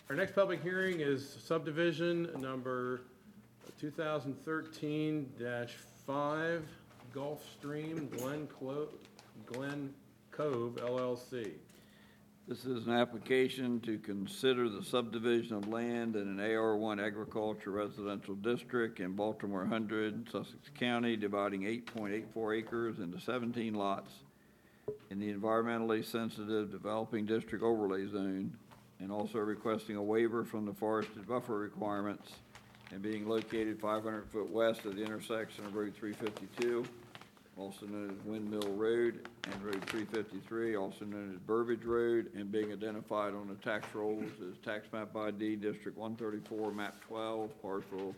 Our next public hearing is subdivision number 2013-5 Gulfstream Glen Cove LLC. This is an application to consider the subdivision of land in an AR1 agriculture residential district in Baltimore 100, Sussex County, dividing 8.84 acres into 17 lots in the environmentally sensitive developing district overlay zone, and also requesting a waiver from the forested buffer requirements, and being located 500 foot west of the intersection of Road 352, also known as Windmill Road, and Road 353, also known as Burbage Road, and being identified on the tax rolls as Tax Map ID District 134, Map 12, Parcel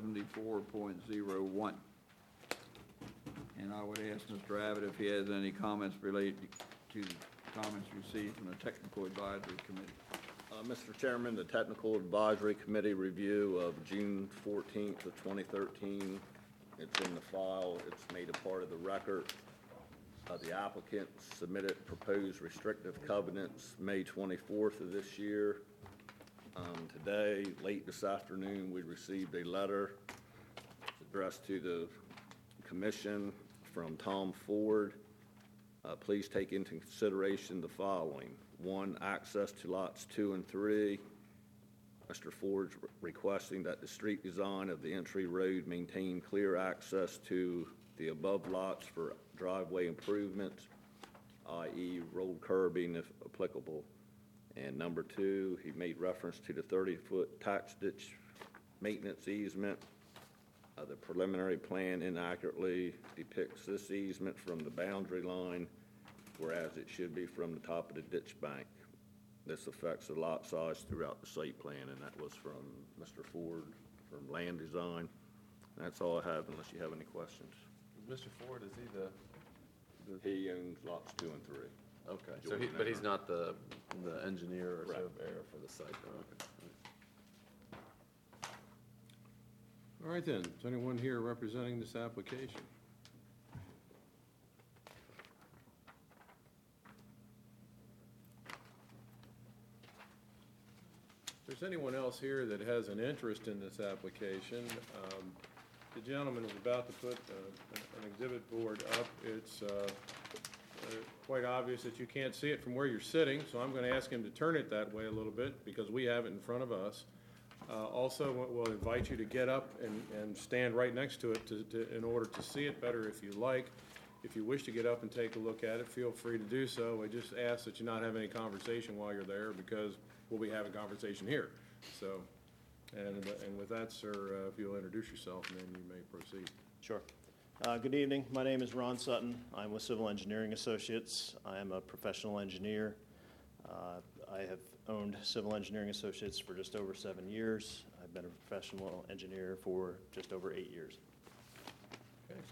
374.01. And I would ask Mr. Abbott if he has any comments related to the comments received from the Technical Advisory Committee. Mr. Chairman, the Technical Advisory Committee review of June 14th of 2013, it's in the file. It's made a part of the record. The applicant submitted proposed restrictive covenants May 24th of this year. Today, late this afternoon, we received a letter addressed to the Commission from Tom Ford. Please take into consideration the following. 1, access to lots 2 and 3. Mr. Ford's requesting that the street design of the entry road maintain clear access to the above lots for driveway improvements, i.e. road curbing if applicable. And number 2, he made reference to the 30-foot tax ditch maintenance easement. The preliminary plan inaccurately depicts this easement from the boundary line, whereas it should be from the top of the ditch bank. This affects the lot size throughout the site plan, and that was from Mr. Ford from Land Design. And that's all I have, unless you have any questions. Mr. Ford, is he the? He owns lots 2 and 3. Okay, so but he's not the engineer or Right. surveyor for the site. Oh, okay. All right then, is anyone here representing this application? If there's anyone else here that has an interest in this application, the gentleman is about to put an exhibit board up. It's quite obvious that you can't see it from where you're sitting, so I'm going to ask him to turn it that way a little bit because we have it in front of us. Also, we'll invite you to get up and stand right next to it in order to see it better if you like. If you wish to get up and take a look at it, feel free to do so. I just ask that you not have any conversation while you're there because we'll be having conversation here. So, and with that, sir, if you'll introduce yourself, and then you may proceed. Sure. Good evening. My name is Ron Sutton. I'm with Civil Engineering Associates. I am a professional engineer. I have owned Civil Engineering Associates for just over 7 years. I've been a professional engineer for just over 8 years. Okay.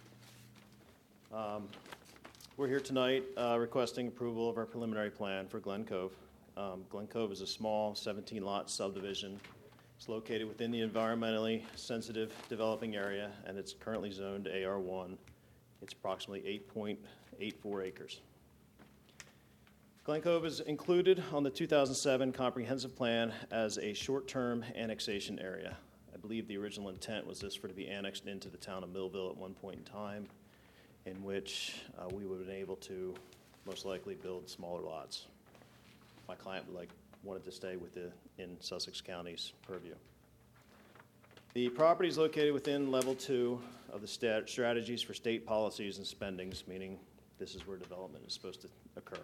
We're here tonight requesting approval of our preliminary plan for Glen Cove. Glen Cove is a small 17-lot subdivision. It's located within the environmentally sensitive developing area, and it's currently zoned AR1. It's approximately 8.84 acres. Glen Cove is included on the 2007 comprehensive plan as a short-term annexation area. I believe the original intent was this for to be annexed into the town of Millville at one point in time, in which we would have been able to most likely build smaller lots. My client wanted to stay in Sussex County's purview. The property is located within level 2 of the strategies for state policies and spendings, meaning this is where development is supposed to occur.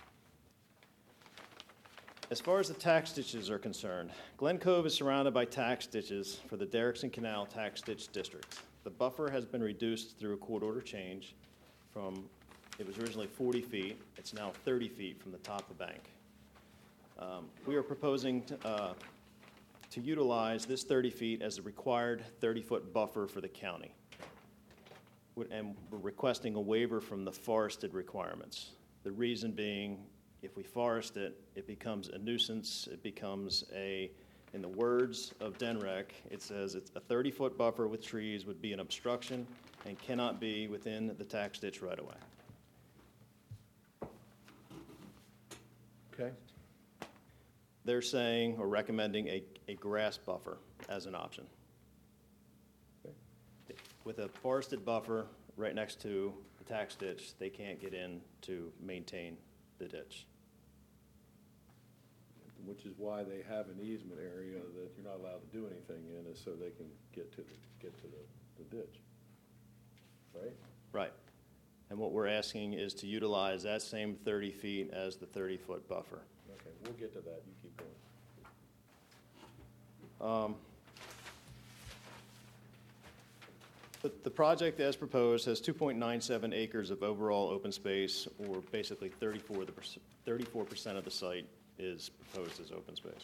As far as the tax ditches are concerned, Glen Cove is surrounded by tax ditches for the Derrickson Canal Tax Ditch District. The buffer has been reduced through a court order change from, it was originally 40 feet, it's now 30 feet from the top of the bank. We are proposing to utilize this 30 feet as the required 30-foot buffer for the county. And we're requesting a waiver from the forested requirements. The reason being, if we forest it, it becomes a nuisance. It becomes in the words of DENREC, it says it's a 30-foot buffer with trees would be an obstruction and cannot be within the tax ditch right away. Okay. they're saying or recommending a grass buffer as an option. Okay. With a forested buffer right next to the tax ditch, they can't get in to maintain the ditch. Which is why they have an easement area that you're not allowed to do anything in, is so they can get to the ditch, right? Right. And what we're asking is to utilize that same 30 feet as the 30-foot buffer. Okay, we'll get to that, you keep going. The project as proposed has 2.97 acres of overall open space, or basically 34% of the site is proposed as open space.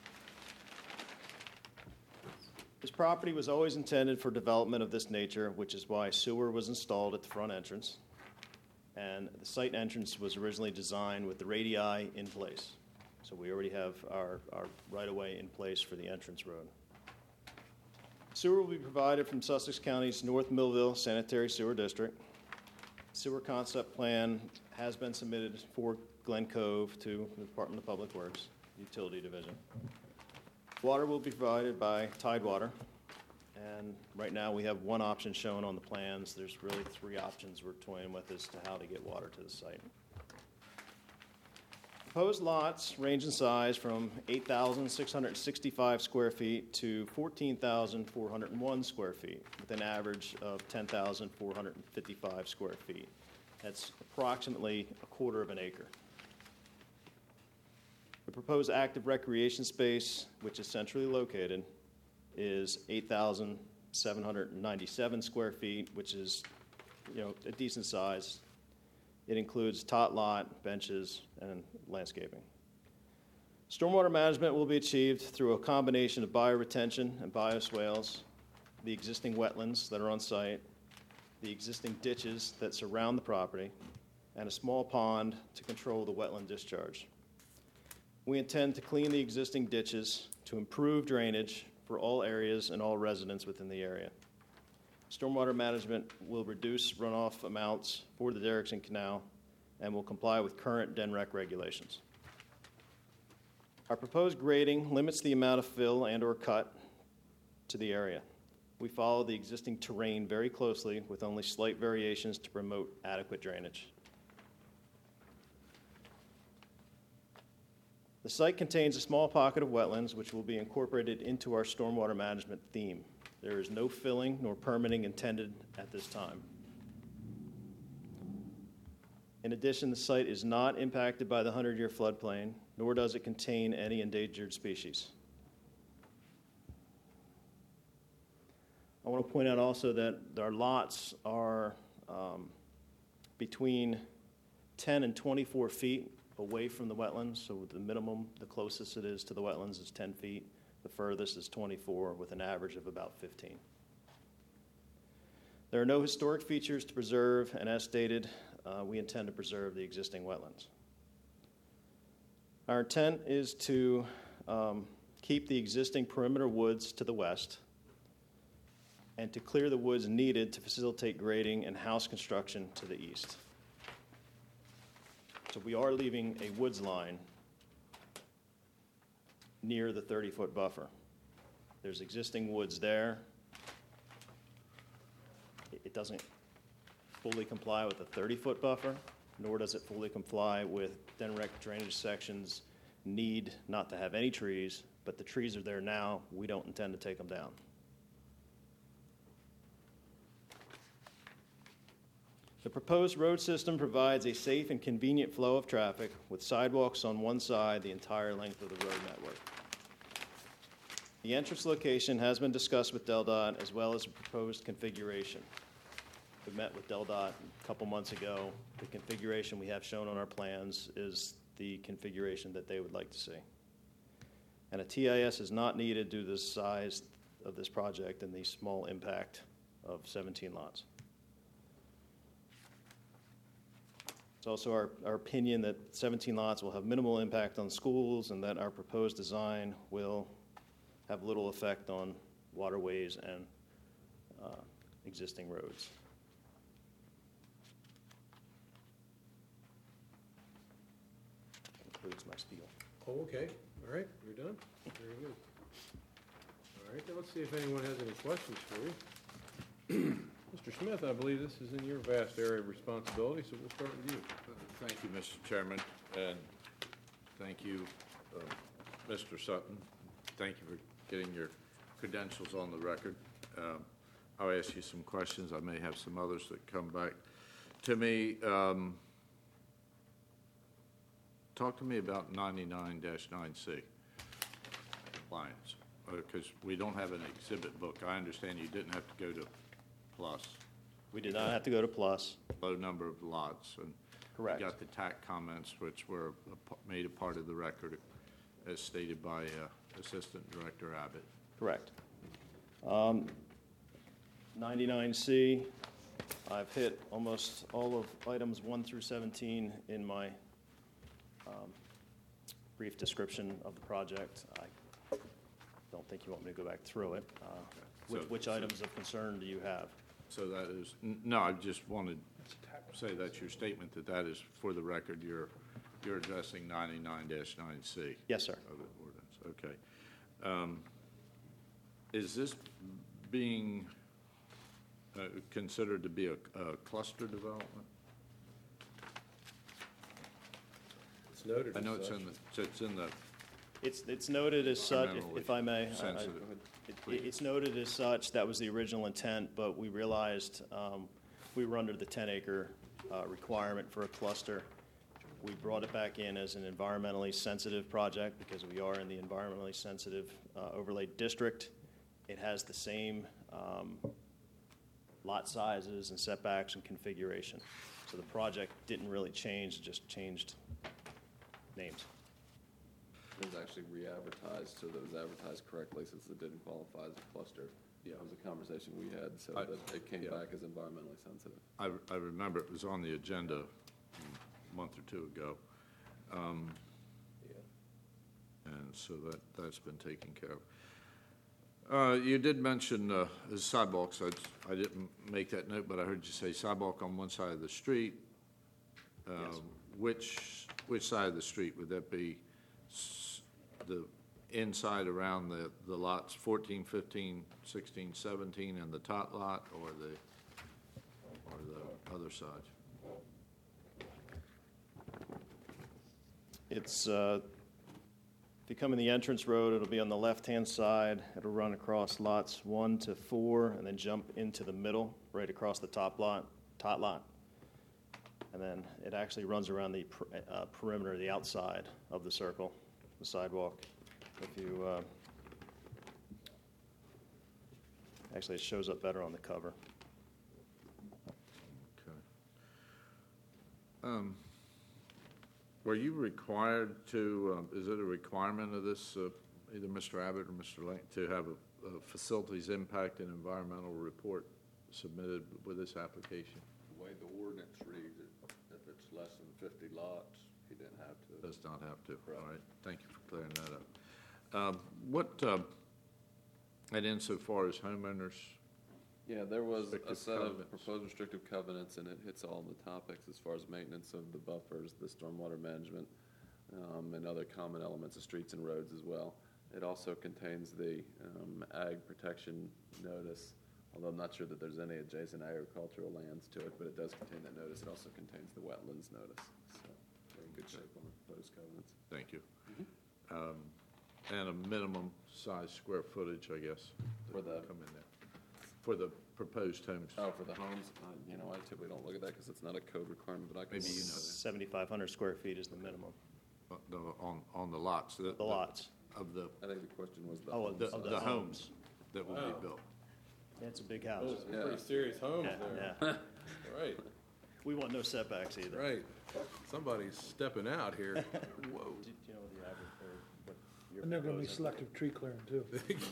This property was always intended for development of this nature, which is why sewer was installed at the front entrance, and the site entrance was originally designed with the radii in place. So we already have our right-of-way in place for the entrance road. Sewer will be provided from Sussex County's North Millville Sanitary Sewer District. Sewer concept plan has been submitted for Glen Cove to the Department of Public Works, Utility Division. Water will be provided by Tidewater, and right now we have one option shown on the plans. There's really three options we're toying with as to how to get water to the site. Proposed lots range in size from 8,665 square feet to 14,401 square feet, with an average of 10,455 square feet. That's approximately a quarter of an acre. The proposed active recreation space, which is centrally located, is 8,797 square feet, which is, a decent size. It includes tot lot, benches, and landscaping. Stormwater management will be achieved through a combination of bioretention and bioswales, the existing wetlands that are on site, the existing ditches that surround the property, and a small pond to control the wetland discharge. We intend to clean the existing ditches to improve drainage for all areas and all residents within the area. Stormwater management will reduce runoff amounts for the Derrickson Canal and will comply with current DNREC regulations. Our proposed grading limits the amount of fill and/or cut to the area. We follow the existing terrain very closely with only slight variations to promote adequate drainage. The site contains a small pocket of wetlands which will be incorporated into our stormwater management theme. There is no filling nor permitting intended at this time. In addition, the site is not impacted by the 100-year floodplain, nor does it contain any endangered species. I want to point out also that our lots are between 10 and 24 feet away from the wetlands, so the minimum, the closest it is to the wetlands is 10 feet. The furthest is 24, with an average of about 15. There are no historic features to preserve, and as stated, we intend to preserve the existing wetlands. Our intent is to keep the existing perimeter woods to the west and to clear the woods needed to facilitate grading and house construction to the east. So we are leaving a woods line near the 30-foot buffer. There's existing woods there. It doesn't fully comply with the 30-foot buffer, nor does it fully comply with DNREC drainage sections need not to have any trees, but the trees are there now. We don't intend to take them down. The proposed road system provides a safe and convenient flow of traffic with sidewalks on one side the entire length of the road network. The entrance location has been discussed with DelDOT as well as the proposed configuration. We met with DelDOT a couple months ago. The configuration we have shown on our plans is the configuration that they would like to see. And a TIS is not needed due to the size of this project and the small impact of 17 lots. It's also our opinion that 17 lots will have minimal impact on schools and that our proposed design will have little effect on waterways and existing roads. That concludes my spiel. Oh, okay, all All right, you're done? Very good. All right, now let's see if anyone has any questions for you. Mr. Smith, I believe this is in your vast area of responsibility, so we'll start with you. Thank you, Mr. Chairman, and thank you, Mr. Sutton. Thank you for getting your credentials on the record. I'll ask you some questions. I may have some others that come back to me. Talk to me about 99-9C compliance, because we don't have an exhibit book. I understand you didn't have to go to plus. We did not have to go to plus. Low number of lots, and Correct. you got the TAC comments, which were made a part of the record, as stated by Assistant Director Abbott. Correct. 99C, I've hit almost all of items 1 through 17 in my brief description of the project. I don't think you want me to go back through it. Which items of concern do you have? So that is, no, I just wanted to say that's your statement, that is, for the record, you're addressing 99-9C. Yes, sir. Of the ordinance, okay. Is this being considered to be a cluster development? It's noted I know as such. it's in the, It's noted as such, if I may. sensitive. It's noted as such, that was the original intent, but we realized we were under the 10-acre requirement for a cluster. We brought it back in as an environmentally sensitive project because we are in the environmentally sensitive overlay district. It has the same lot sizes and setbacks and configuration. So the project didn't really change, it just changed names. It was actually re-advertised, so that it was advertised correctly since it didn't qualify as a cluster. Yeah. That was a conversation we had, so I- that it came yeah. back as environmentally sensitive. I remember it was on the agenda a month or two ago. And so that's been taken care of. You did mention sidewalks. I didn't make that note, but I heard you say sidewalk on one side of the street. Yes. Which side of the street? Would that be the inside around the lots 14, 15, 16, 17 and the tot lot, or the other side? It's, if you come in the entrance road, it'll be on the left-hand side. It'll run across lots 1 to 4 and then jump into the middle, right across the tot lot. And then it actually runs around the perimeter, the outside of the circle, the sidewalk. If you, actually, it shows up better on the cover. Okay. Were you required to, is it a requirement of this, either Mr. Abbott or Mr. Lane, to have a facilities impact and environmental report submitted with this application? The way the ordinance reads it, if it's less than 50 lots, he didn't have to. Does not have to. Correct. All right, thank you for clearing that up. And insofar as homeowners, Yeah, there was a Restrictive set of covenants. proposed restrictive covenants, and it hits all the topics as far as maintenance of the buffers, the stormwater management, and other common elements of streets and roads as well. It also contains the ag protection notice, although I'm not sure that there's any adjacent agricultural lands to it, but it does contain that notice. It also contains the wetlands notice. So we're in good shape on the proposed covenants. thank you. And a minimum size square footage, I guess. that For the- would come in there. For the proposed homes. Oh, for the homes, I typically don't look at that because it's not a code requirement, but I can. Maybe you know that. 7,500 square feet is the minimum. On the lots. The lots. Of the, I think the question was the Oh, homes. the homes that will be Wow. built. Yeah, it's a big house. Those are Yeah. pretty serious homes Yeah, there. yeah. Right, We want no setbacks either. right. Somebody's stepping out here. Whoa. Do you know the average, or what you're And they're gonna be proposing? selective tree clearing too.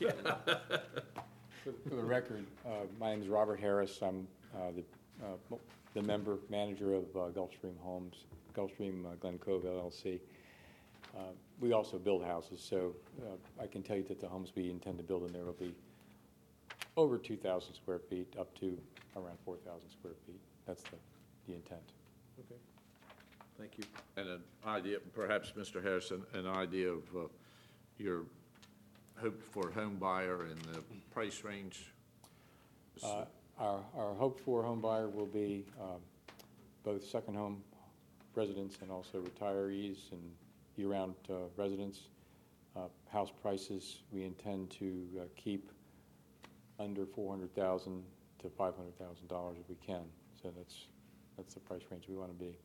For the record, my name is Robert Harris. I'm the member manager of Gulfstream Homes, Gulfstream Glen Cove LLC. We also build houses, so I can tell you that the homes we intend to build in there will be over 2,000 square feet, up to around 4,000 square feet. That's the intent. Okay. Thank you. And an idea, perhaps, Mr. Harrison, an idea of your hoped-for home buyer and the price range? Our hoped-for home buyer will be both second home residents and also retirees and year-round residents. House prices, we intend to keep under $400,000 to $500,000 if we can. So that's the price range we want to be.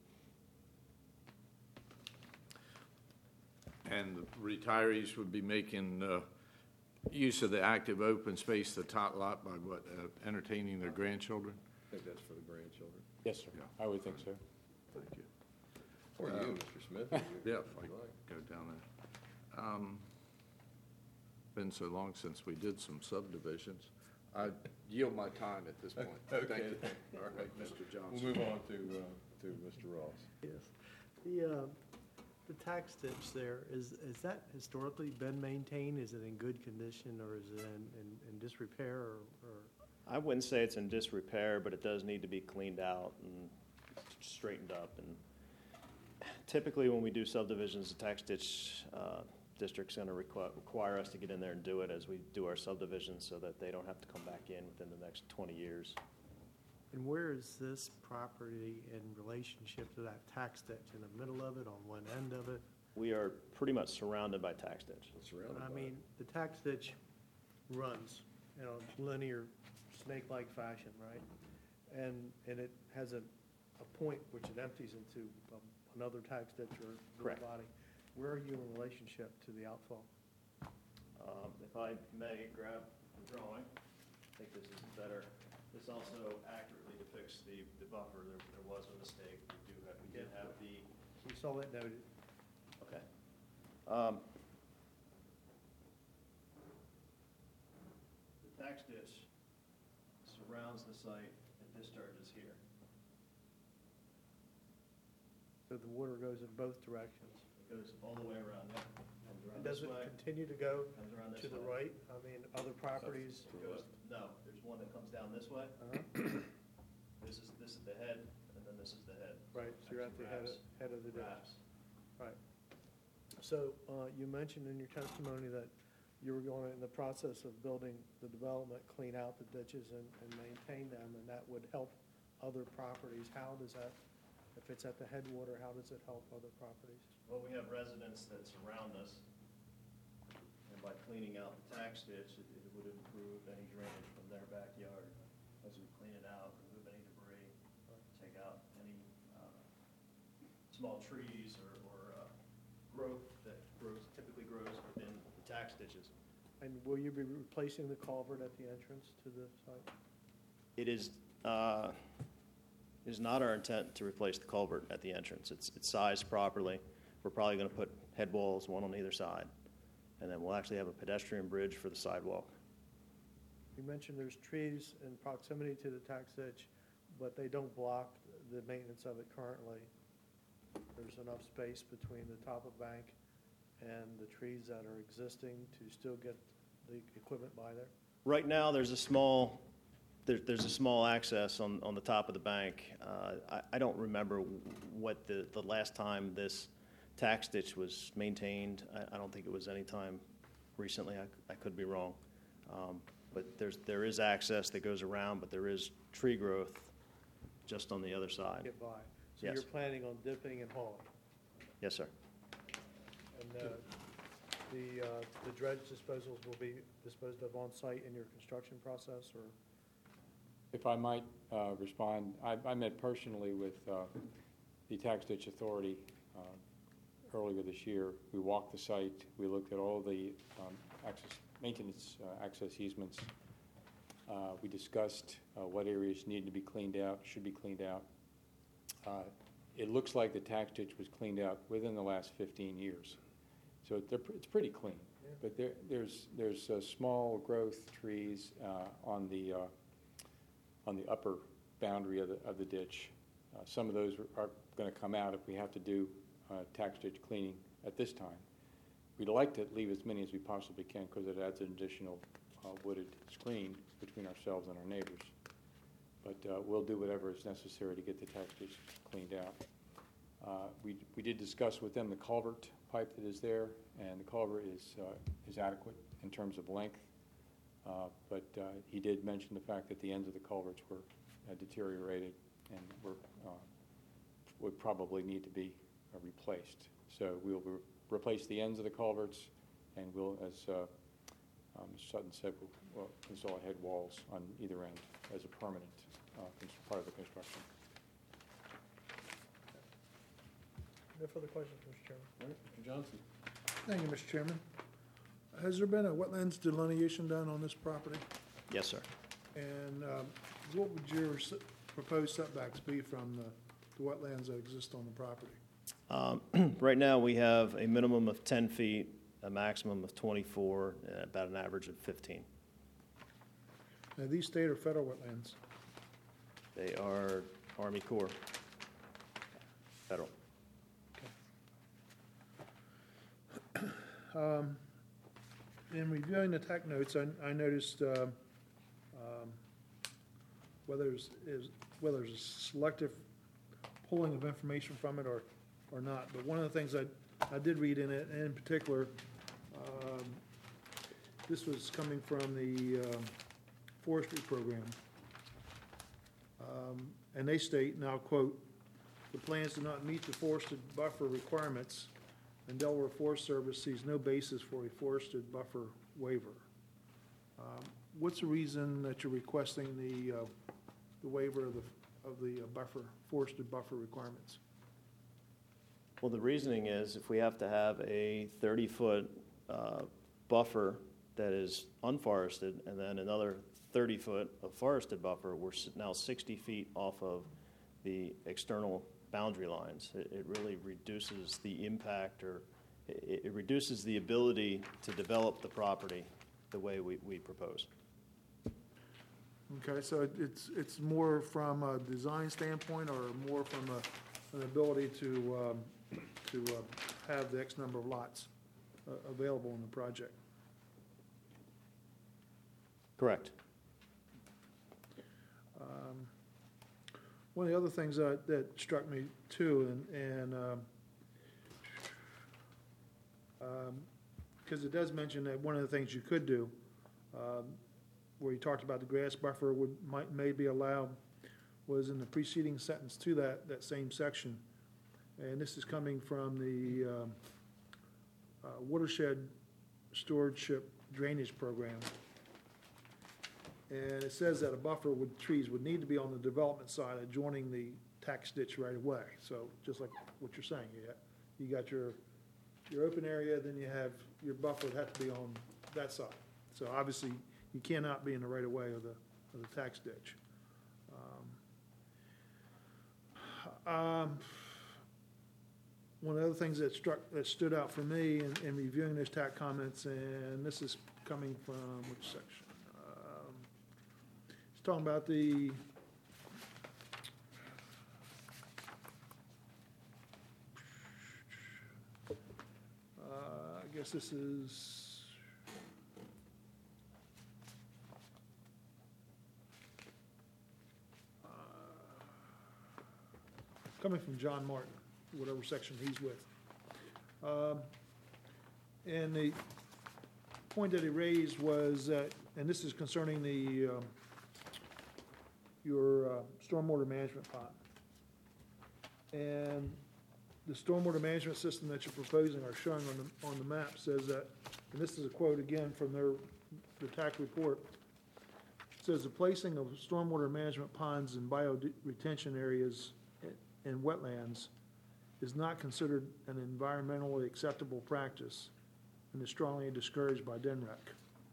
And the retirees would be making use of the active open space, the tot lot, by what, entertaining their grandchildren? I think that's for the grandchildren. Yes, sir. Yeah. I would think so. Thank you. Or you, Mr. Smith. Yeah, if I go down there. Been so long since we did some subdivisions. I yield my time at this point. Okay. Thank you. All All right, Mr. We'll Johnson. move on to Mr. Ross. Yes. The tax ditch there, is that historically been maintained? Is it in good condition, or is it in disrepair, or? I wouldn't say it's in disrepair, but it does need to be cleaned out and straightened up. And typically, when we do subdivisions, the tax ditch district's going to require us to get in there and do it as we do our subdivisions, so that they don't have to come back in within the next 20 years. And where is this property in relationship to that tax ditch? In the middle of it, on one end of it? We are pretty much surrounded by tax ditch. Surrounded I by mean, the tax ditch runs, linear, snake-like fashion, right? And it has a point which it empties into another tax ditch or Correct. body. Where are you in relationship to the outfall? If I may grab the drawing, I think this is better. This also accurately depicts the buffer. There was a mistake. We did have the, We saw that noted. okay. The tax ditch surrounds the site and discharges here. So the water goes in both directions. It goes all the way around there. Comes around Does this it way, continue to go comes around this to the way. right? I mean, other properties? It goes, no, there's one that comes down this way. Uh-huh. This is the head, and then this is the head. Right, so you're at the Actually head of the ditch. Wraps. Right. So you mentioned in your testimony that you were going in the process of building the development, clean out the ditches and maintain them, and that would help other properties. How does that, if it's at the headwater, how does it help other properties? Well, we have residents that surround us, and by cleaning out the tax ditch, it would improve any drainage from their backyard. As we clean it out, remove any debris, take out any small trees or growth that typically grows within the tax ditches. And will you be replacing the culvert at the entrance to the site? It is not our intent to replace the culvert at the entrance. It's sized properly. We're probably going to put head walls, one on either side, and then we'll actually have a pedestrian bridge for the sidewalk. You mentioned there's trees in proximity to the tax ditch, but they don't block the maintenance of it currently. There's enough space between the top of bank and the trees that are existing to still get the equipment by there? Right now, there's a small access on the top of the bank. I don't remember what the last time this tax ditch was maintained. I don't think it was any time recently. I could be wrong. But there is access that goes around, but there is tree growth just on the other side. Get by. So Yes. you're planning on dipping and hauling? Yes, sir. And the dredge disposals will be disposed of on-site in your construction process, or? If I might respond, I met personally with the Tax Ditch Authority earlier this year. We walked the site. We looked at all the maintenance access easements. We discussed what areas needed to be cleaned out, should be cleaned out. It looks like the tax ditch was cleaned out within the last 15 years. So it's pretty clean. Yeah. But there's small growth trees on the upper boundary of the ditch. Some of those are going to come out if we have to do tax ditch cleaning at this time. We'd like to leave as many as we possibly can because it adds an additional wooded screen between ourselves and our neighbors. But we'll do whatever is necessary to get the tax ditch cleaned out. We did discuss with them the culvert pipe that is there, and the culvert is adequate in terms of length. But he did mention the fact that the ends of the culverts were deteriorated and would probably need to be replaced. So we'll replace the ends of the culverts, and we'll, as Mr. Sutton said, we'll install head walls on either end as a permanent part of the construction. No further questions, Mr. Chairman. All right, Mr. Johnson. Thank you, Mr. Chairman. Has there been a wetlands delineation done on this property? Yes, sir. And what would your proposed setbacks be from the wetlands that exist on the property? Right now, we have a minimum of 10 feet, a maximum of 24, and about an average of 15. Now, these state or federal wetlands? They are Army Corps, federal. In reviewing the tech notes, I noticed whether there's a selective pulling of information from it or not. But one of the things I did read in it, and in particular, this was coming from the forestry program. And they state, and I'll quote, "The plans do not meet the forested buffer requirements, and Delaware Forest Service sees no basis for a forested buffer waiver." What's the reason that you're requesting the waiver of the forested buffer requirements? Well, the reasoning is if we have to have a 30-foot buffer that is unforested and then another 30-foot of forested buffer, we're now 60 feet off of the external boundary lines. It really reduces the impact, or it reduces the ability to develop the property the way we propose. Okay, so it's more from a design standpoint or more from an ability to have the X number of lots available in the project? Correct. One of the other things that struck me too, and because it does mention that one of the things you could do, where you talked about the grass buffer may be allowed, was in the preceding sentence to that same section. And this is coming from the watershed stewardship drainage program. And it says that a buffer with trees would need to be on the development side adjoining the tax ditch right away. So just like what you're saying, you got your open area, then you have your buffer would have to be on that side. So obviously you cannot be in the right of way of the tax ditch. One of the other things that stood out for me in reviewing those TAC comments, and this is coming from which section? It's talking about the I guess this is coming from John Martin, whatever section he's with. And the point that he raised was that, and this is concerning the your stormwater management pond. And the stormwater management system that you're proposing or showing on the map says that, and this is a quote again from their TAC report, it says the placing of stormwater management ponds in bioretention areas and wetlands is not considered an environmentally acceptable practice and is strongly discouraged by DNREC.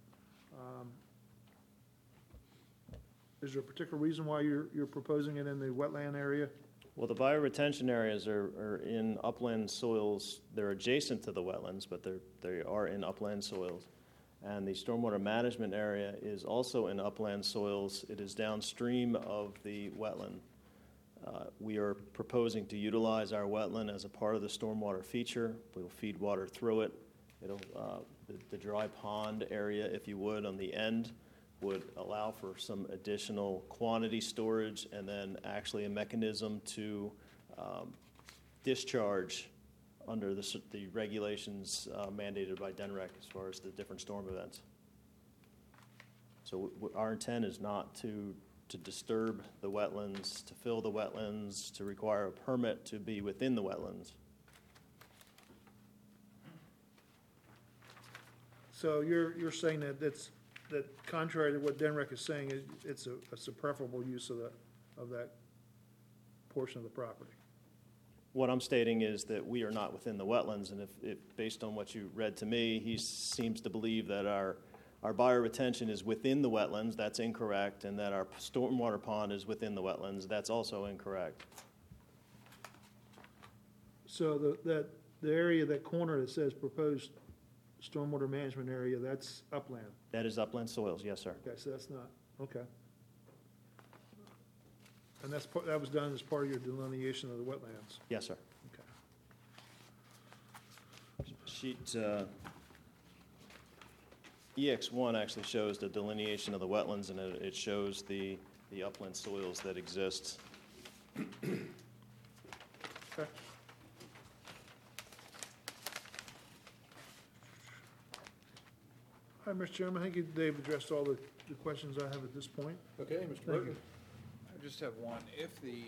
Is there a particular reason why you're proposing it in the wetland area? Well, the bioretention areas are in upland soils. They're adjacent to the wetlands, but they are in upland soils. And the stormwater management area is also in upland soils. It is downstream of the wetland. We are proposing to utilize our wetland as a part of the stormwater feature. We'll feed water through it. It'll the dry pond area, if you would, on the end would allow for some additional quantity storage and then actually a mechanism to discharge under the regulations mandated by DENREC as far as the different storm events. So our intent is not to disturb the wetlands, to fill the wetlands, to require a permit to be within the wetlands. So you're saying that that contrary to what Denrec is saying, it's a preferable use of that portion of the property? What I'm stating is that we are not within the wetlands, and if based on what you read to me, he seems to believe that our bioretention is within the wetlands. That's incorrect, and that our stormwater pond is within the wetlands. That's also incorrect. So the area, that corner that says proposed stormwater management area, that's upland? That is upland soils, yes, sir. Okay, so that's not, okay. And that was done as part of your delineation of the wetlands? Yes, sir. Okay. Sheet EX1 actually shows the delineation of the wetlands, and it shows the upland soils that exist. Okay. All right, Mr. Chairman, I think Dave addressed all the questions I have at this point. Okay, Mr. Thank Bergen? you. I just have one. If the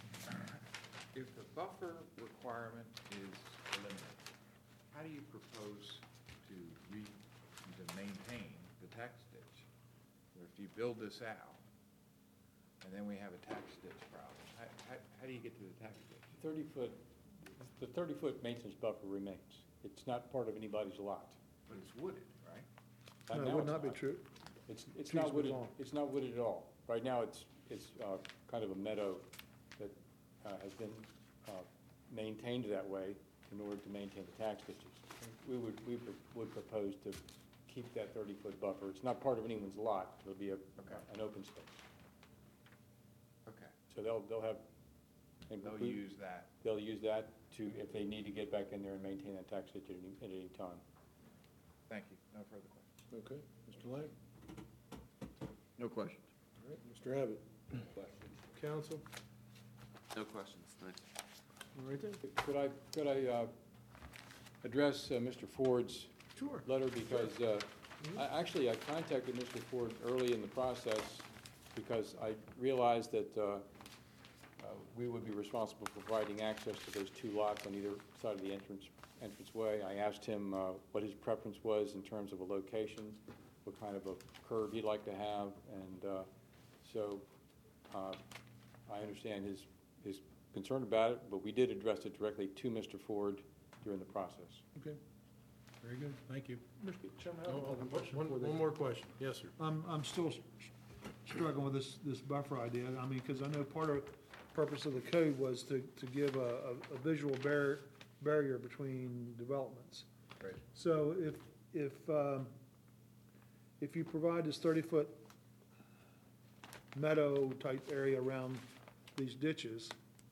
buffer requirement is eliminated, how do you propose to maintain the tax ditch? Or if you build this out, and then we have a tax ditch problem, how do you get to the tax ditch? 30-foot, the 30-foot maintenance buffer remains. It's not part of anybody's lot. But it's wooded, right? Right No, now it would it's not be true. It's Trees not would wooded, belong. it's not wooded at all. Right now, it's kind of a meadow that has been maintained that way in order to maintain the tax ditches. We would propose to keep that 30-foot buffer. It's not part of anyone's lot. It'll be an open space. Okay. So they'll have. They'll use that. They'll use that to, if they need to get back in there and maintain that tax ditch at any time. Thank you. No further questions. Okay, Mr. Lang? No questions. All right, Mr. Abbott? Counsel? No questions, thanks. All right then. Could I address Mr. Ford's Sure. letter? Because I contacted Mr. Ford early in the process because I realized that we would be responsible for providing access to those two lots on either side of the entranceway. I asked him what his preference was in terms of a location, what kind of a curve he'd like to have, and so I understand his concern about it, but we did address it directly to Mr. Ford during the process. Okay, very good, thank you. Mr. Chairman, I have Oh, another question. one more question, yes, sir. I'm still struggling with this buffer idea. I mean, because I know part of the purpose of the code was to give a visual barrier between developments. Right. So if you provide this 30-foot meadow type area around these ditches,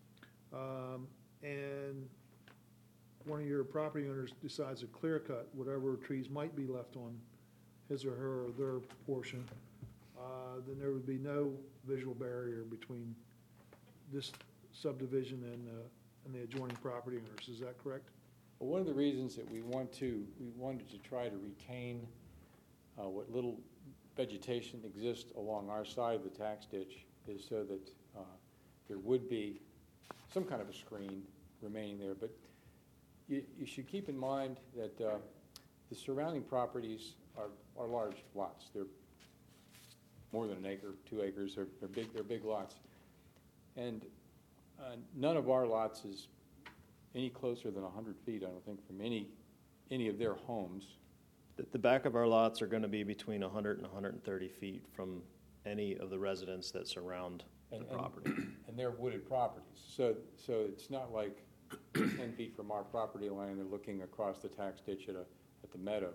and one of your property owners decides to clear cut whatever trees might be left on his or her or their portion, then there would be no visual barrier between this subdivision and the adjoining property owners. Is that correct? Well, one of the reasons that we wanted to try to retain what little vegetation exists along our side of the tax ditch is so that there would be some kind of a screen remaining there. But you should keep in mind that the surrounding properties are large lots. They're more than an acre, 2 acres. They're big lots, and none of our lots is any closer than 100 feet, I don't think, from any of their homes. The back of our lots are going to be between 100 and 130 feet from any of the residents that surround the property. And they're wooded properties. So it's not like 10 feet from our property line, they're looking across the tax ditch at the meadow.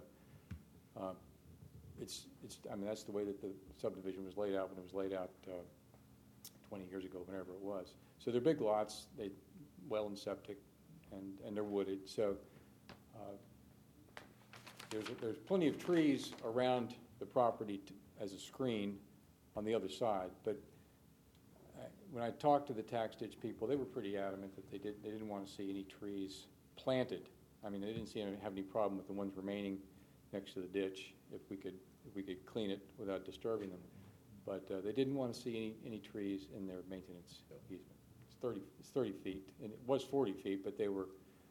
I mean, that's the way that the subdivision was laid out when it was laid out 20 years ago, whenever it was. So they're big lots, well and septic, and they're wooded. So there's plenty of trees around the property as a screen on the other side. But when I talked to the tax ditch people, they were pretty adamant that they didn't want to see any trees planted. I mean, they didn't seem to have any problem with the ones remaining next to the ditch if we could clean it without disturbing them. But they didn't want to see any trees in their maintenance easement. It's 30 feet, and it was 40 feet, but they were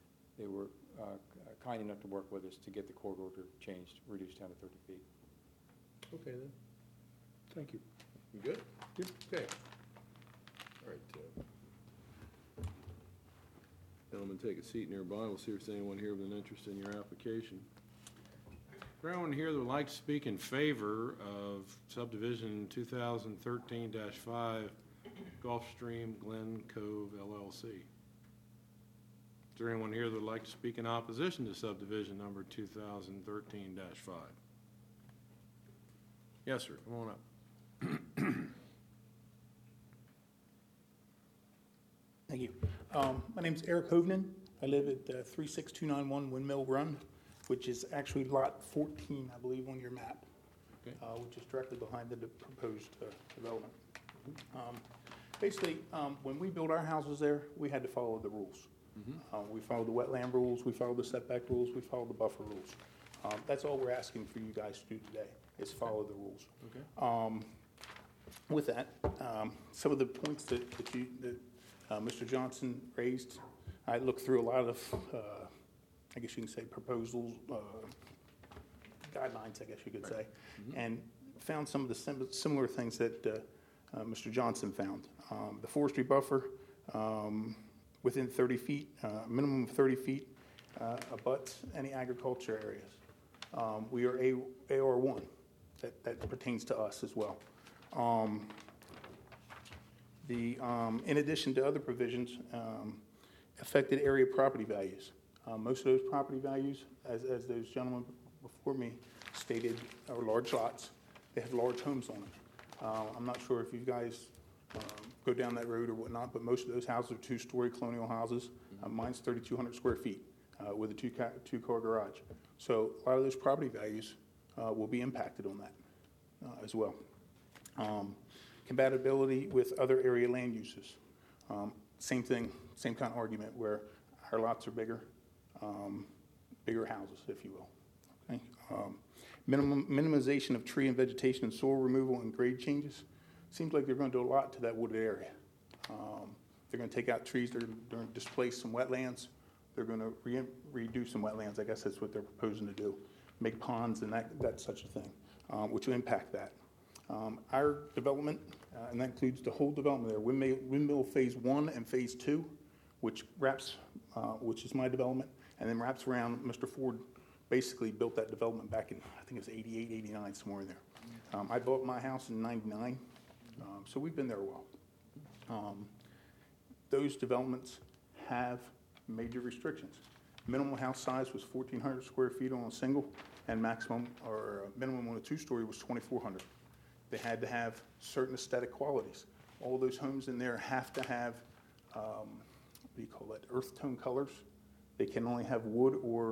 kind enough to work with us to get the corridor changed, reduced down to 30 feet. Okay, then. Thank you. You good? Good. Okay. All right, gentlemen, take a seat nearby. We'll see if there's anyone here with an interest in your application. Is there anyone here that would like to speak in favor of subdivision 2013-5 Gulfstream Glen Cove LLC? Is there anyone here that would like to speak in opposition to subdivision number 2013-5? Yes, sir. Come on up. Thank you. My name's Eric Hovnen. I live at 36291 Windmill Run, which is actually lot 14, I believe, on your map, Okay. which is directly behind the proposed development. Basically, when we built our houses there, we had to follow the rules. We followed the wetland rules, we followed the setback rules, we followed the buffer rules. That's all we're asking for you guys to do today, is follow the rules. Okay. With that, some of the points that Mr. Johnson raised, I looked through a lot of, I guess you can say, proposals, guidelines, I guess you could say, and found some of the similar things that Mr. Johnson found. The forestry buffer, within 30 feet, minimum of 30 feet, abuts any agriculture areas. We are AR1, that pertains to us as well. In addition to other provisions, affected area property values. Most of those property values, as those gentlemen before me stated, are large lots. They have large homes on them. I'm not sure if you guys go down that road or whatnot, but most of those houses are two-story colonial houses. Mine's 3,200 square feet with a two-car garage. So a lot of those property values will be impacted on that as well. Compatibility with other area land uses. Same thing, same kind of argument where our lots are bigger, bigger houses, if you will. Okay? Minimization of tree and vegetation and soil removal and grade changes. Seems like they're going to do a lot to that wooded area. They're going to take out trees, they're going to displace some wetlands, they're going to redo some wetlands. I guess that's what they're proposing to do. Make ponds and that's such a thing, which will impact that. Our development, and that includes the whole development there, Windmill Phase 1 and Phase 2, which is my development, and then wraps around. Mr. Ford basically built that development back in, I think it was 88, 89, somewhere in there. I bought my house in 99, so we've been there a while. Those developments have major restrictions. Minimum house size was 1,400 square feet on a single, and maximum or minimum on a two-story was 2,400. They had to have certain aesthetic qualities. All those homes in there have to have, earth tone colors. They can only have wood or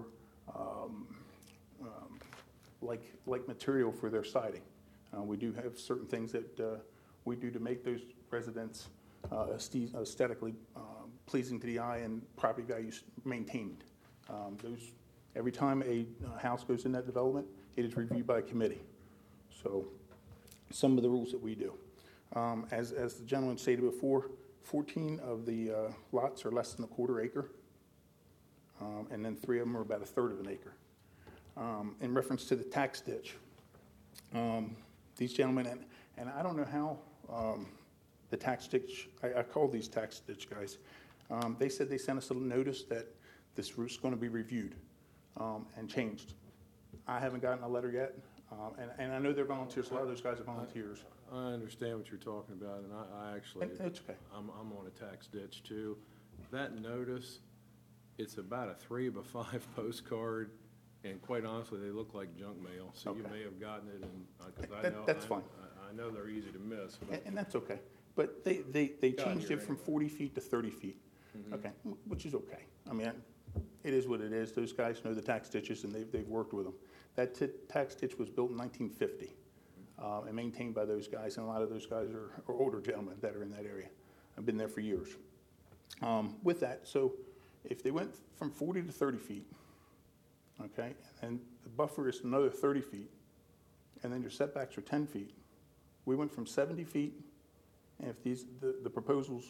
like material for their siding. We do have certain things that we do to make those residents aesthetically pleasing to the eye and property values maintained. Every time a house goes in that development, it is reviewed by a committee. So some of the rules that we do. As the gentleman stated before, 14 of the lots are less than a quarter acre, and then 3 of them are about a third of an acre. In reference to the tax ditch, these gentlemen, and I don't know how the tax ditch, I call these tax ditch guys, they said they sent us a notice that this route's going to be reviewed and changed. I haven't gotten a letter yet. And I know they're volunteers. A lot of those guys are volunteers. I understand what you're talking about, and I actually, It's okay. I'm on a tax ditch too. That notice, it's about a 3-by-5 postcard, and quite honestly, they look like junk mail. So you Okay. may have gotten it, and because I know That's fine. I know they're easy to miss. But And that's okay. But they changed it from 40 feet to 30 feet. Okay, which is okay. I mean, it is what it is. Those guys know the tax ditches, and they've worked with them. That tax ditch was built in 1950 and maintained by those guys, and a lot of those guys are older gentlemen that are in that area. I've been there for years. With that, so If they went from 40 to 30 feet, okay, and the buffer is another 30 feet, and then your setbacks are 10 feet, we went from 70 feet, and if the proposals,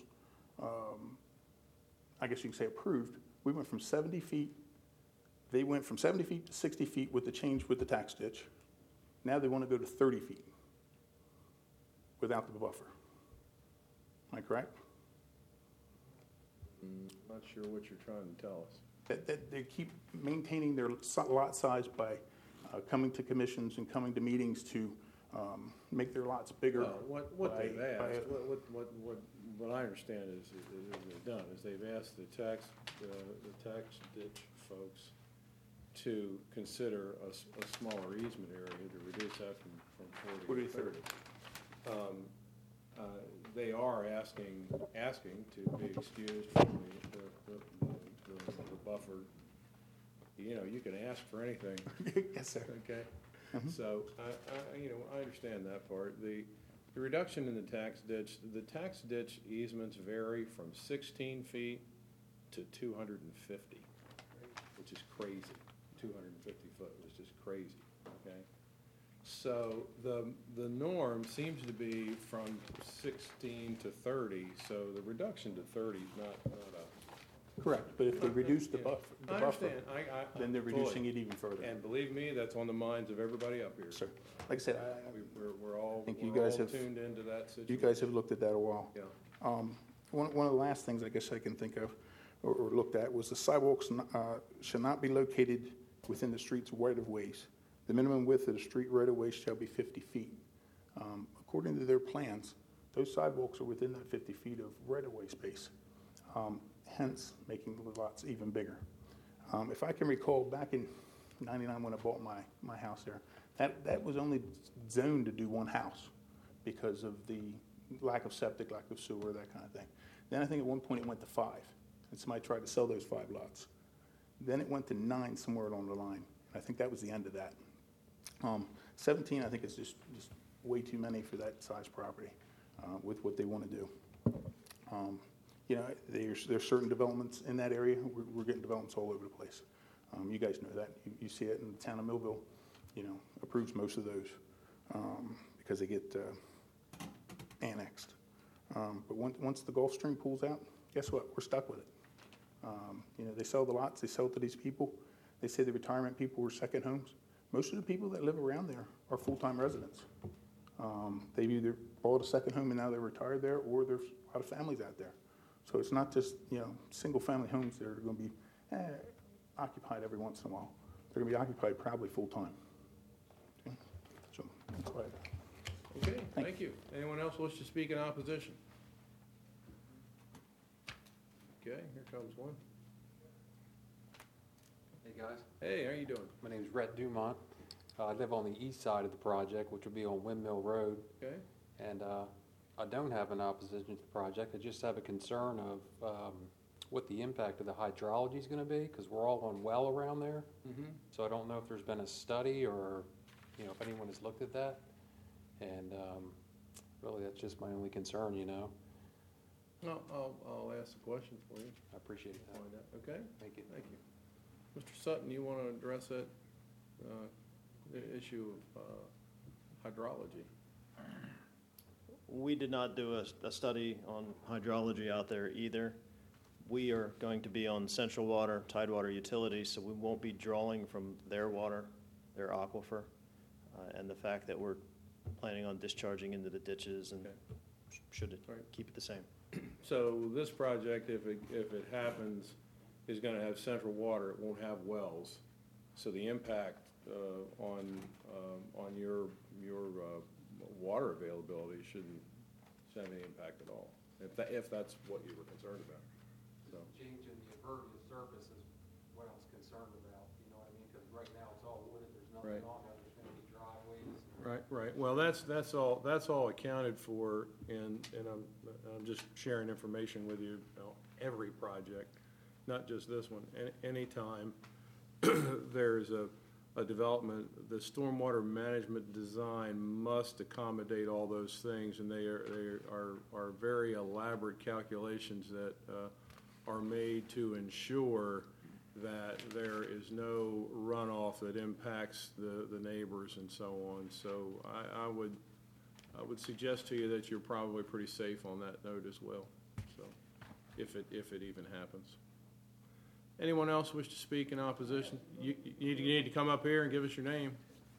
I guess you could say approved, we went from 70 feet, they went from 70 feet to 60 feet with the change with the tax ditch. Now they want to go to 30 feet without the buffer. Am I correct? Not sure what you're trying to tell us. That they keep maintaining their lot size by coming to commissions and coming to meetings to make their lots bigger. Well, what they've by- asked, what I understand is they've done, is they've asked the tax ditch folks to consider a smaller easement area to reduce that from 40 to 30. They are asking to be excused from the buffer. You know, you can ask for anything. Yes, sir. Okay, so I understand that part. The reduction in the tax ditch easements vary from 16 feet to 250, which is crazy. 250 foot was just crazy, okay? So the norm seems to be from 16 to 30, so the reduction to 30 is not a. Correct, but if they reduce the buffer, I understand. then they're fully. reducing it even further. And believe me, that's on the minds of everybody up here. Sir, like I said, We're all, think you we're guys all have- tuned into that situation. you guys have looked at that a while. Yeah. One of the last things I guess I can think of or looked at was the sidewalks should not be located within the street's right-of-ways. The minimum width of the street right-of-way shall be 50 feet. According to their plans, those sidewalks are within that 50 feet of right-of-way space, hence making the lots even bigger. If I can recall, back in '99 when I bought my house there, that was only zoned to do one house because of the lack of septic, lack of sewer, that kind of thing. Then I think at one point it went to 5, and somebody tried to sell those 5 lots. Then it went to 9 somewhere along the line. I think that was the end of that. 17, I think, is just way too many for that size property with what they want to do. There's certain developments in that area. We're getting developments all over the place. You guys know that. You see it in the town of Millville, approves most of those because they get annexed. But once the Gulfstream pulls out, guess what? We're stuck with it. They sell the lots, they sell to these people. They say the retirement people were second homes. Most of the people that live around there are full-time residents. They've either bought a second home and now they're retired there, or there's a lot of families out there. So it's not just, single-family homes that are going to be occupied every once in a while. They're going to be occupied probably full-time. Okay? So, go ahead. Okay, thank you. Anyone else wish to speak in opposition? Okay, here comes one. Hey, guys. Hey, how you doing? My name's Rhett Dumont. I live on the east side of the project, which will be on Windmill Road. Okay, And I don't have an opposition to the project. I just have a concern of what the impact of the hydrology is going to be, because we're all on well around there. So I don't know if there's been a study or, if anyone has looked at that. And really, that's just my only concern, no, I'll ask the question for you. I appreciate that. Find out. Okay, Thank you. thank you. Mr. Sutton, you want to address that the issue of hydrology? We did not do a study on hydrology out there either. We are going to be on Central Water, Tidewater Utilities, so we won't be drawing from their water, their aquifer, and the fact that we're planning on discharging into the ditches and should it Right. keep it the same. So this project, if it happens, is going to have central water. It won't have wells. So the impact on your water availability shouldn't have any impact at all. If that's what you were concerned about. So. Changing the impervious surface is what I was concerned about, you know what I mean? Because right now it's all wooded, there's nothing Right. on there, there's going to be driveways. Right. Well, that's all accounted for, and I'm just sharing information with you. Every project, not just this one. Anytime there's a development, the stormwater management design must accommodate all those things, and they are very elaborate calculations that are made to ensure that there is no runoff that impacts the neighbors and so on. So I would suggest to you that you're probably pretty safe on that note as well, so, if it even happens. Anyone else wish to speak in opposition? You need to come up here and give us your name.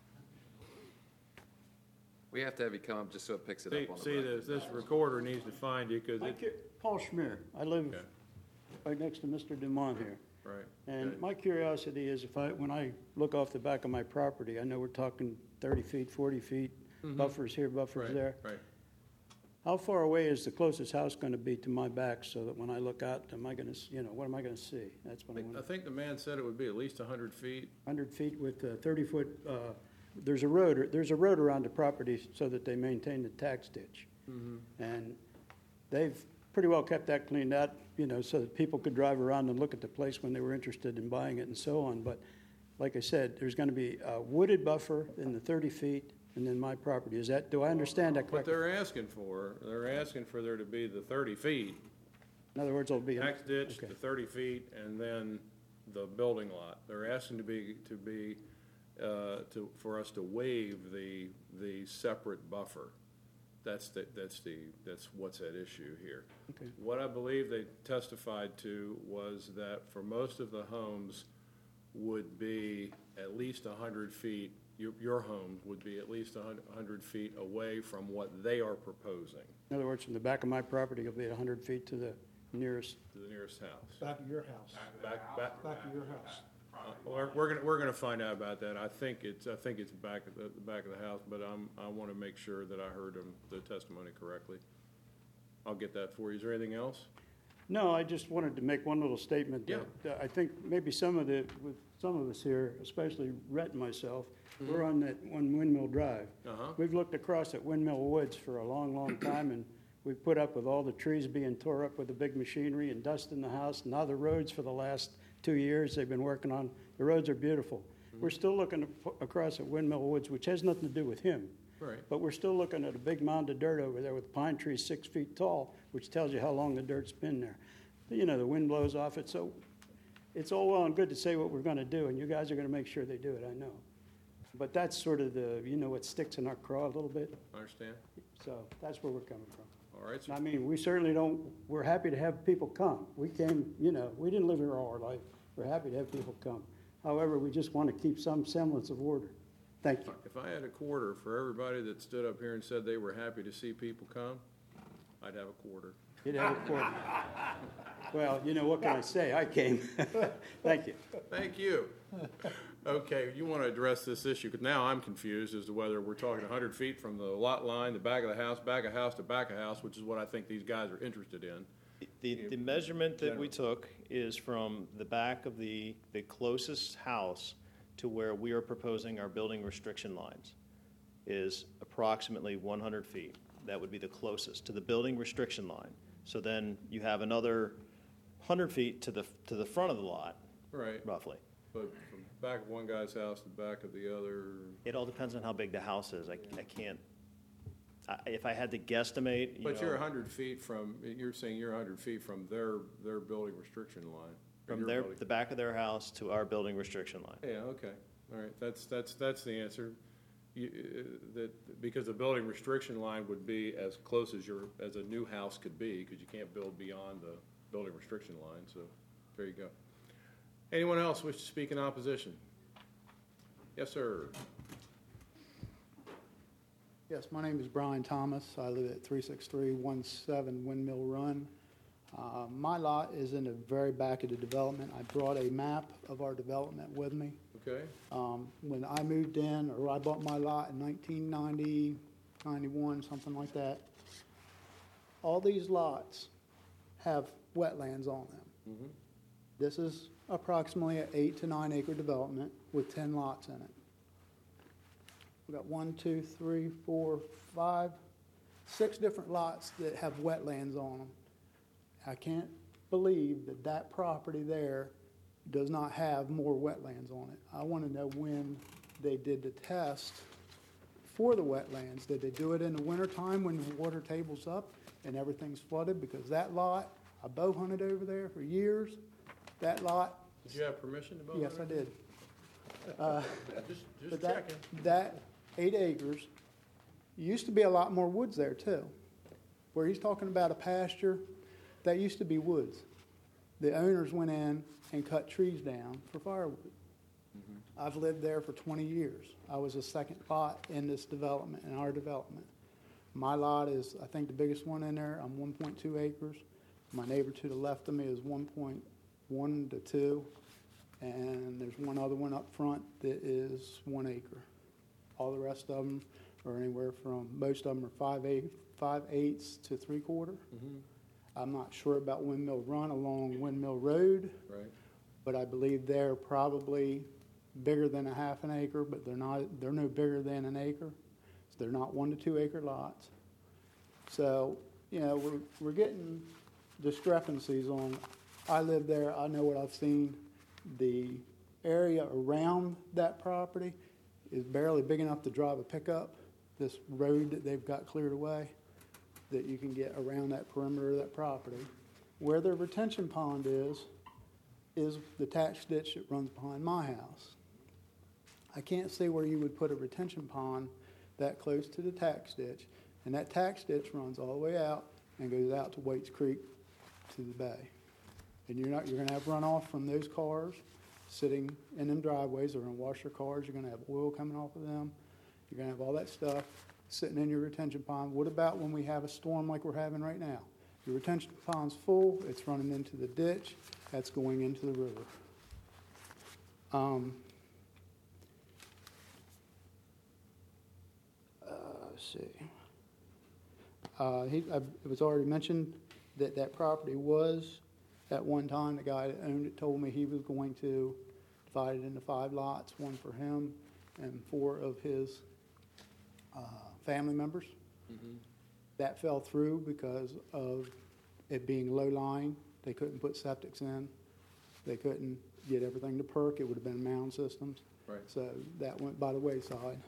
We have to have you come up just so it picks it up on the See, record. this recorder needs to find you, because Paul Schmier. I live Okay. right next to Mr. Dumont here. right. And okay. my curiosity is when I look off the back of my property, I know we're talking 30 feet, 40 feet, buffers here, buffers Right, there. Right. How far away is the closest house going to be to my back so that when I look out, what am I going to see? That's what I I want. think the man said it would be at least 100 feet. 100 feet with 30-foot, there's a road around the property so that they maintain the tax ditch. And they've pretty well kept that cleaned out, so that people could drive around and look at the place when they were interested in buying it and so on. But like I said, there's going to be a wooded buffer in the 30 feet and then my property. Do I understand that What correctly? they're asking for there to be the 30 feet, In other words, it'll be. tax ditch, Okay. the 30 feet, and then the building lot. They're asking for us to waive the separate buffer. That's what's at issue here. Okay. What I believe they testified to was that for most of the homes would be at least 100 feet, your home would be at least 100 feet away from what they are proposing, In other words, from the back of my property, it'll be 100 feet to the nearest. to the nearest house. Back of your house, Back, back of your house. we're gonna find out about that. I think it's back at the back of the house, but I want to make sure that I heard the testimony correctly. I'll get that for you. Is there anything else? No, I just wanted to make one little statement that I think maybe some of us here, especially Rhett and myself, we're on that one Windmill Drive. Uh-huh. We've looked across at Windmill Woods for a long, long time, and we've put up with all the trees being tore up with the big machinery and dust in the house. Now the roads for the last 2 years they've been working on, the roads are beautiful. We're still looking across at Windmill Woods, which has nothing to do with him. Right. But we're still looking at a big mound of dirt over there with pine trees 6 feet tall, which tells you how long the dirt's been there. The wind blows off it, so it's all well and good to say what we're going to do, and you guys are going to make sure they do it, I know. But that's sort of what sticks in our craw a little bit. I understand. So that's where we're coming from. All right. So I mean, we certainly we're happy to have people come. We came, we didn't live here all our life. We're happy to have people come. However, we just want to keep some semblance of order. Thank you. if I had a quarter for everybody that stood up here and said they were happy to see people come, I'd have a quarter. You'd have a quarter. Well, what can I say? I came. Thank you. Thank you. Okay, you want to address this issue, because now I'm confused as to whether we're talking 100 feet from the lot line, the back of the house, back of house to back of house, which is what I think these guys are interested in. The measurement that we took is from the back of the closest house to where we are proposing our building restriction lines is approximately 100 feet. That would be the closest to the building restriction line. So then you have another 100 feet to the front of the lot, Right. roughly. But from the back of one guy's house to the back of the other, It all depends on how big the house is. I can't, if I had to guesstimate, but you're 100 feet from, you're saying you're 100 feet from their building restriction line. or from your building. the back of their house to our building restriction line. Yeah, okay, all right, that's the answer. Because the building restriction line would be as close as a new house could be, because you can't build beyond the building restriction line, so there you go. Anyone else wish to speak in opposition? Yes, sir. Yes, my name is Brian Thomas. I live at 36317 Windmill Run. My lot is in the very back of the development. I brought a map of our development with me. Okay, When I moved in, or I bought my lot in 1990, 91, something like that, all these lots have wetlands on them. This is approximately an 8 to 9 acre development with 10 lots in it. We've got 1, 2, 3, 4, 5, 6 different lots that have wetlands on them. I can't believe that property there does not have more wetlands on it. I want to know when they did the test for the wetlands. Did they do it in the wintertime when the water table's up and everything's flooded? Because that lot I bow hunted over there for years. That lot, Did you have permission to build? yes, I did. Just But that, checking. that 8 acres, used to be a lot more woods there too. Where he's talking about a pasture, that used to be woods. The owners went in and cut trees down for firewood. I've lived there for 20 years. I was a second lot in this development, in our development. My lot is, I think, the biggest one in there. I'm 1.2 acres. My neighbor to the left of me is 1.1 to 2. And there's one other one up front that is 1 acre. All the rest of them are anywhere from, most of them are 5/8 to 3/4. I'm not sure about Windmill Run along Windmill Road, Right. but I believe they're probably bigger than a half an acre, but they're no bigger than an acre. So they're not 1 to 2 acre lots. So, you know, we're getting discrepancies on, I live there, I know what I've seen. The area around that property is barely big enough to drive a pickup. This road that they've got cleared away, that you can get around that perimeter of that property. Where their retention pond is the tax ditch that runs behind my house. I can't see where you would put a retention pond that close to the tax ditch, and that tax ditch runs all the way out and goes out to Waits Creek to the bay. And you're gonna have runoff from those cars sitting in them driveways. They're gonna wash their cars. You're gonna have oil coming off of them. You're gonna have all that stuff sitting in your retention pond. What about when we have a storm like we're having right now? Your retention pond's full. It's running into the ditch. That's going into the river. Let's see. It was already mentioned that that property was, at one time, the guy that owned it told me he was going to divide it into 5 lots, 1 for him and 4 of his family members. That fell through because of it being low-lying. They couldn't put septics in. They couldn't get everything to perk. It would have been mound systems. Right. So that went by the wayside.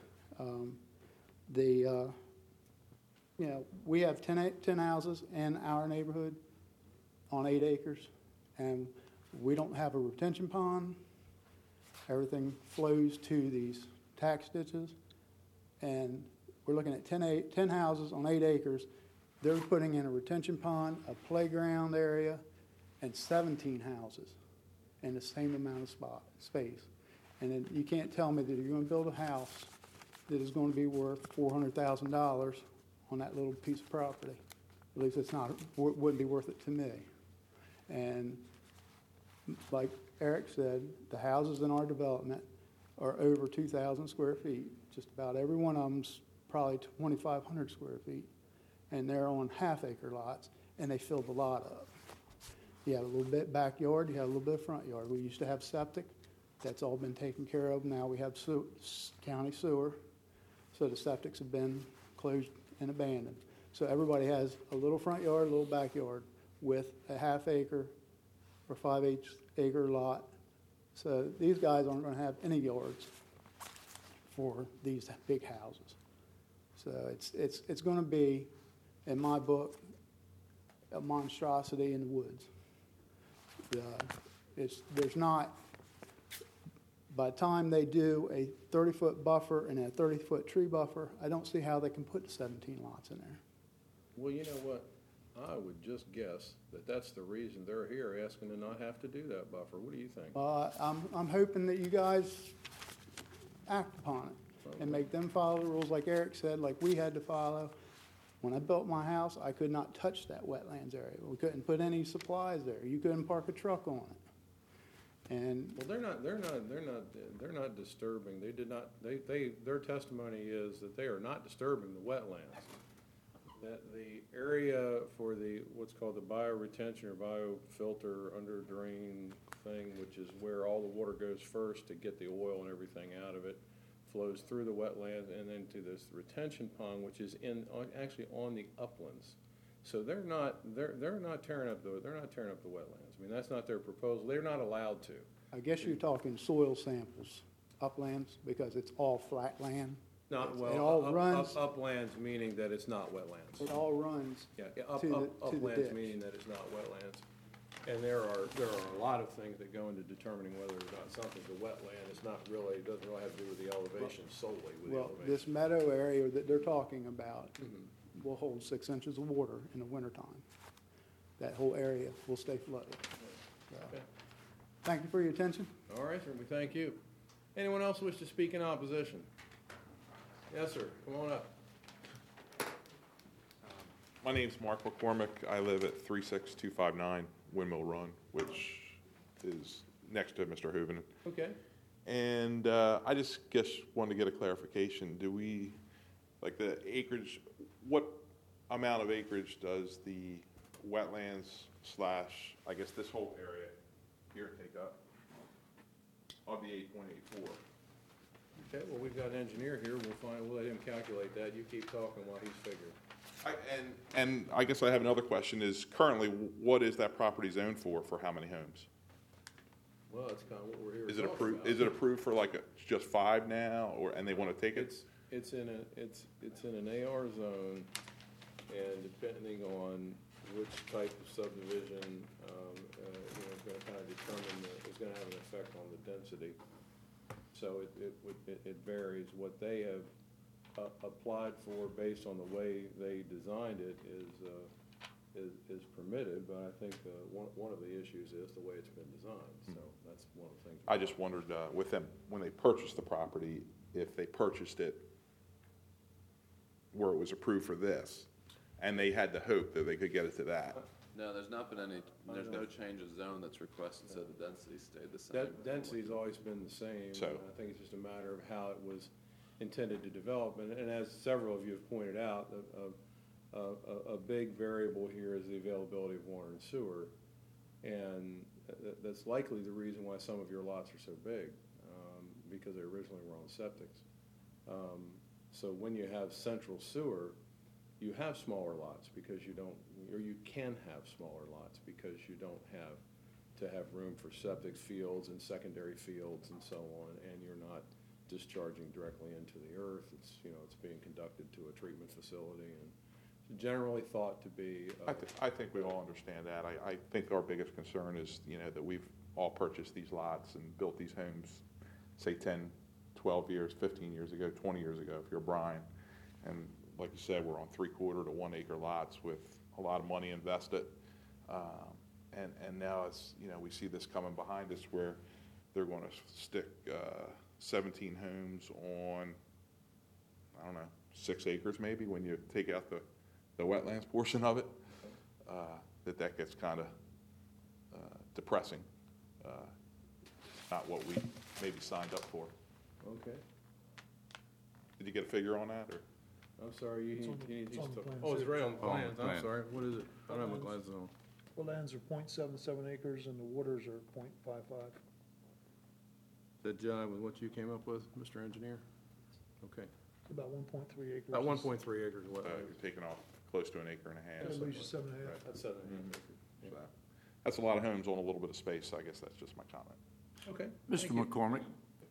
You know, we have 10 houses in our neighborhood on 8 acres, and we don't have a retention pond. Everything flows to these tax ditches, and we're looking at 10 houses on 8 acres. They're putting in a retention pond, a playground area, and 17 houses in the same amount of space. And then you can't tell me that you're going to build a house that is going to be worth $400,000 on that little piece of property. At least wouldn't be worth it to me. And like Eric said, the houses in our development are over 2,000 square feet. Just about every one of them's probably 2,500 square feet. And they're on half-acre lots, and they fill the lot up. You have a little bit backyard, you have a little bit of front yard. We used to have septic. That's all been taken care of. Now we have county sewer. So the septics have been closed and abandoned. So everybody has a little front yard, a little backyard with a half-acre or 5/8 acre lot. So these guys aren't going to have any yards for these big houses. So it's going to be, in my book, a monstrosity in the woods. There's not, by the time they do a 30-foot buffer and a 30-foot tree buffer, I don't see how they can put 17 lots in there. Well, you know what? I would just guess that that's the reason they're here, asking to not have to do that buffer. What do you think? I'm hoping that you guys act upon it and make them follow the rules like Eric said, like we had to follow. When I built my house, I could not touch that wetlands area. We couldn't put any supplies there. You couldn't park a truck on it. And well, they're not disturbing. They did not. Their testimony is that they are not disturbing the wetlands. That the area for the what's called the bioretention or biofilter under drain thing, which is where all the water goes first to get the oil and everything out of it, flows through the wetlands and then to this retention pond, which is actually on the uplands. So they're not tearing up the wetlands. I mean, that's not their proposal. They're not allowed to. I guess you're talking soil samples, uplands, because it's all flat land. Not, well, It all runs, uplands meaning that it's not wetlands. it all runs Yeah, to the uplands ditch. meaning that it's not wetlands. And there are a lot of things that go into determining whether or not something's a wetland. It's not really, it doesn't really have to do with the elevation solely with the Well, elevation. this meadow area that they're talking about Mhm. will hold 6 inches of water in the wintertime. That whole area will stay flooded. So, Okay. thank you for your attention. All right, sir, we thank you. Anyone else wish to speak in opposition? Yes, sir, come on up. My name's Mark McCormick. I live at 36259 Windmill Run, which is next to Mr. Hoovenen. Okay. And I just guess wanted to get a clarification. Do we, like the acreage, what amount of acreage does the wetlands slash, I guess this whole area here take up of the 8.84? Okay, well, we've got an engineer here. We'll let him calculate that. You keep talking while he's figuring. And I guess I have another question is currently, what is that property zoned for how many homes? Well, that's kind of what we're here Is to it talk approved, about. is it approved for like just 5 now, or, and they want to take it? It's in an AR zone, and depending on which type of subdivision, is gonna kind of determine, is gonna have an effect on the density. So it varies. What they have applied for based on the way they designed it is permitted, but I think one of the issues is the way it's been designed, so that's one of the things. I just wondered with them, when they purchased the property, if they purchased it where it was approved for this, and they had the hope that they could get it to that. No, there's not been there's no change of zone that's requested, so the density stayed the same. That density's always been the same. So- and I think it's just a matter of how it was intended to develop. And as several of you have pointed out, a big variable here is the availability of water and sewer. And that's likely the reason why some of your lots are so big, because they originally were on septics. So when you have central sewer, you have smaller lots because you don't, or you can have smaller lots because you don't have to have room for septic fields and secondary fields and so on, and you're not discharging directly into the earth. It's, it's being conducted to a treatment facility and generally thought to be. I think we all understand that. I think our biggest concern is, that we've all purchased these lots and built these homes, say 10, 12 years, 15 years ago, 20 years ago, if you're Brian. And like you said, we're on 3/4 to 1 acre lots with a lot of money invested. And now it's, we see this coming behind us where they're going to stick 17 homes on, I don't know, 6 acres maybe when you take out the wetlands portion of it. That gets kind of depressing. Not what we maybe signed up for. Okay. Did you get a figure on that, or? I'm sorry, It's on the- it's on the plans. Oh, it's right on the Oh, on the plans. I'm plan. sorry. What is it? I don't have my glasses on. The lands are .77 acres and the waters are .55. That jive with what you came up with, Mr. Engineer? Okay. About 1.3 acres. About 1.3 acres of You're wetlands. taking off close to an acre and a half. That leaves you 7.5. That's 7.5 acres. Yeah. So, that's a lot of homes on a little bit of space, so I guess that's just my comment. Okay. Mr. McCormick,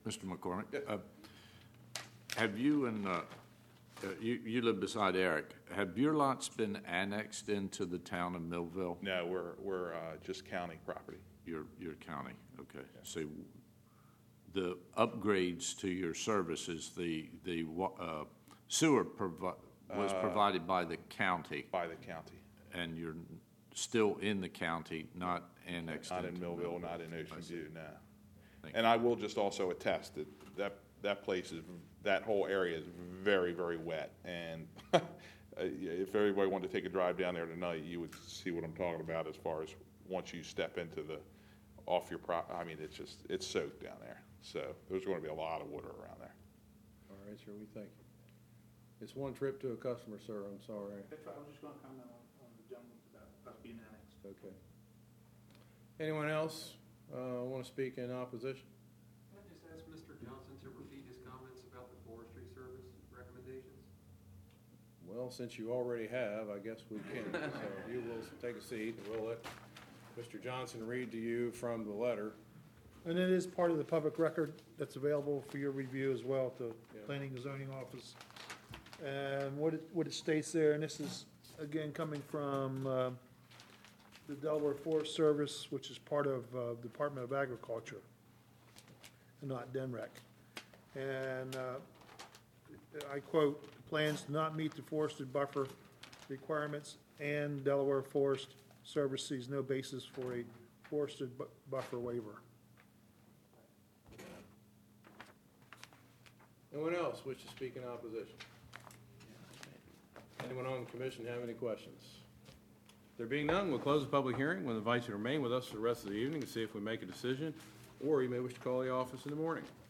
have you and, you live beside Eric, have your lots been annexed into the town of Millville? No, we're just county property. Your county, okay. So the upgrades to your services, the sewer was provided by the county, By the county. and you're still in the county, not annexed Not into in Millville, not in I Ocean see. View, no. Thank And I will just also attest that place is, that whole area is very, very wet. And if everybody wanted to take a drive down there tonight, you would see what I'm talking about as far as once you step into off your I mean, it's soaked down there. So there's going to be a lot of water around there. All right, sir, we thank you. It's one trip to a customer, sir, I'm sorry. That's right, I was just going to comment on the gentleman about us being annexed. Okay. Anyone else want to speak in opposition? Can I just ask Mr. Johnson to repeat his comments about the Forestry Service recommendations? Well, since you already have, I guess we can. So you will take a seat, and we'll let Mr. Johnson read to you from the letter And it is part of the public record that's available for your review as well at the Yeah. Planning and Zoning Office. And what it states there, and this is, again, coming from the Delaware Forest Service, which is part of Department of Agriculture, and not DENREC. And I quote, "Plans do not meet the forested buffer requirements, and Delaware Forest Service sees no basis for a forested buffer waiver." Anyone else wish to speak in opposition? Anyone on the commission have any questions? There being none, we'll close the public hearing. We'll invite you to remain with us for the rest of the evening to see if we make a decision, or you may wish to call the office in the morning.